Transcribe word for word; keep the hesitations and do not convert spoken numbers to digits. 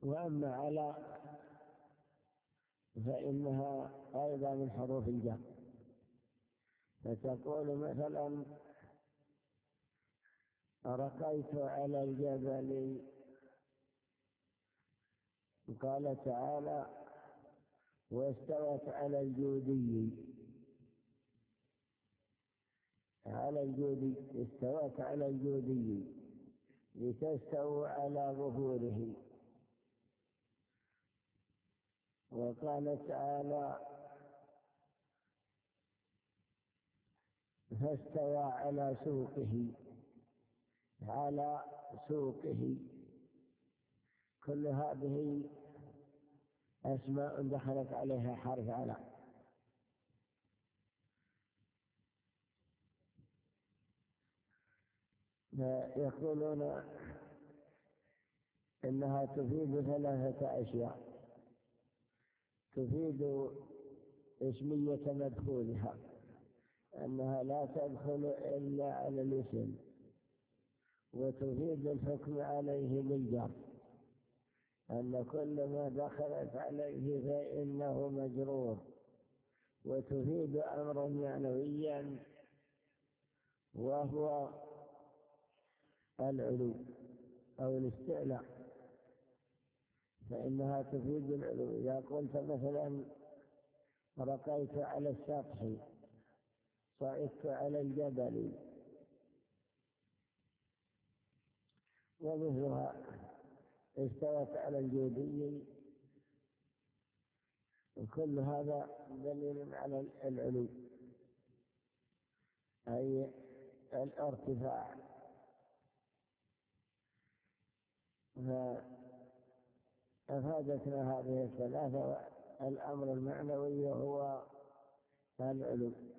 وأما على فإنها أيضا من حروف الجر، فتقول مثلا رقيت على الجبل، قال تعالى واستوت على الجودي، على الجودي استوت على الجودي لتستووا على ظهوره. وقال تعالى فاستوى على سوقه، على سوقه. كل هذه أسماء دخلت عليها حرف على. فيقولون إنها تفيد ثلاثة أشياء: تفيد اسمية مدخولها، أنها لا تدخل إلا على الاسم، وتفيد الحكم عليه بالجر، أن كل ما دخلت عليه فإنه مجرور. وتفيد أمرا معنويا وهو العلو أو الاستعلاء، فإنها تفيد العلو. إذا قلت مثلا رقيت على السطح، صعدت على الجبل، ومثلها استوت على الجودي، وكل هذا دليل على العلو أي الارتفاع. فأفادتنا هذه الثلاثة. الأمر المعنوي هو العلو،